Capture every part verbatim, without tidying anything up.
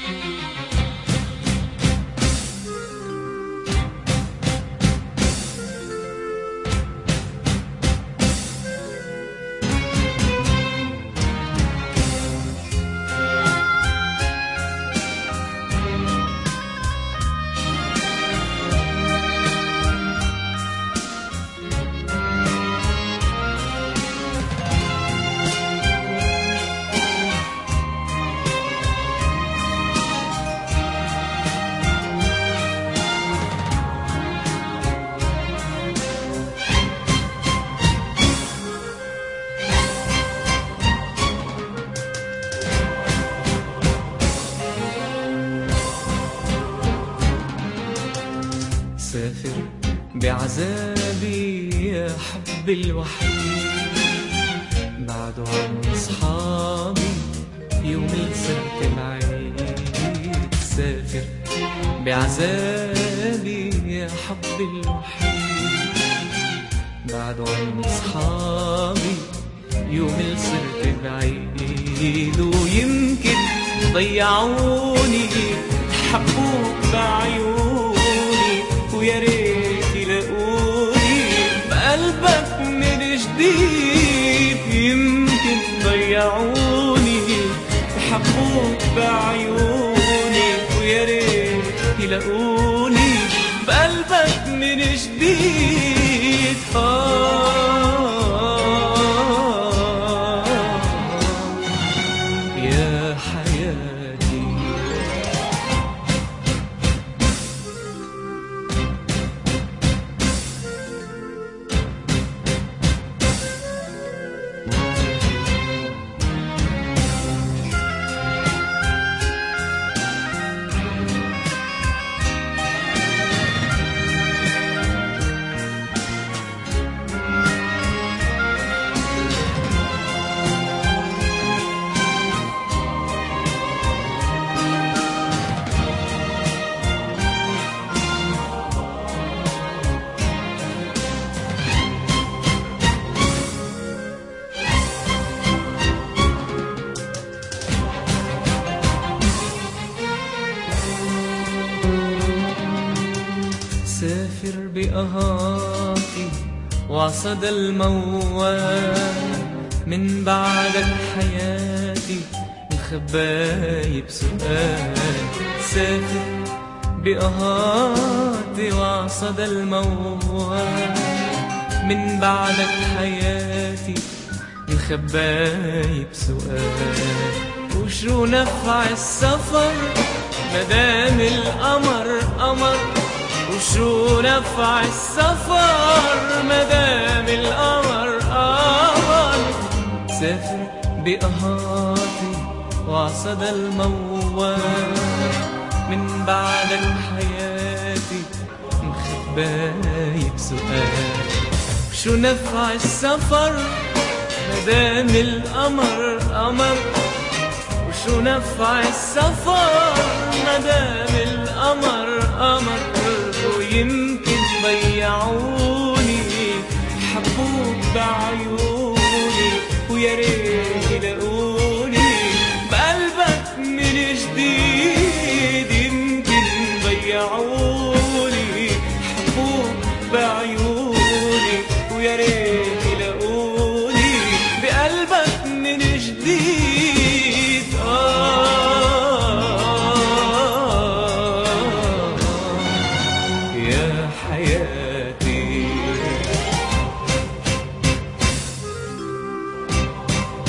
سافر بعذابي يا حبي الوحيد، بعده عن أصحابي يوم السبت بعيد. سافر بعذابي يا حبي الوحيد، بعده عن أصحابي يوم السبت بعيد. ويمكن ضيعوني حبوك بعيوني، ويا ريت يلاقوني بقلبك من جديد. يمكن ضيعوني حبوك بعيوني، ويا ريت يلاقوني بقلبك من جديد. آه يا حياتي سافر بأهاتي وعصدى الموال، من بعدك حياتي مخباي بسؤال. سافر بأهاتي وعصدى الموال، من بعدك حياتي مخباي بسؤال. وشو نفع السفر مدام القمر قمر، وشو نفع السفر مدام القمر قمر. سافر بأهاتي وعصدى الموال، من بعدك حياتي مخباي بسؤال. وشو نفع السفر مدام القمر قمر، وشو نفع السفر مدام القمر قمر. ويمكن ضيعوني حبوك بعيوني، ويا ريت يلاقوني بقلبك من جديد. يمكن ضيعوني حبوك بعيوني، ويا ريت يلاقوني بقلبك من جديد. يا حياتي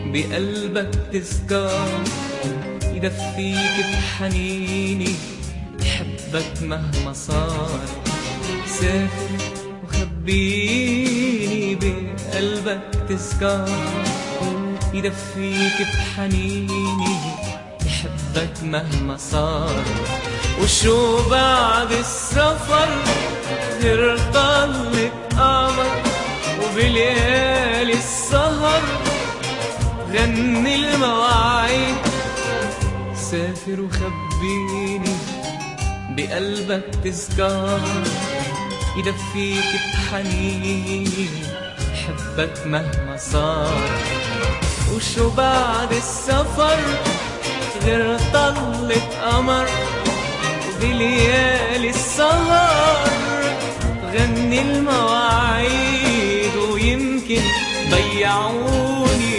بقلبك تذكار يدفيك بحنيني يحبك مهما صار. سافر وخبيني بقلبك تذكار يدفيك بحنيني يحبك مهما صار. وشو بعد السفر غير طلة قمر وبليالي السهر غني المواعيد. سافر وخبيني بقلبك تذكار يدفيك بحنيني يحبك مهما صار. وشو بعد السفر غير طلة قمر وبليالي السهر غني المواعيد. ويمكن ضيعوني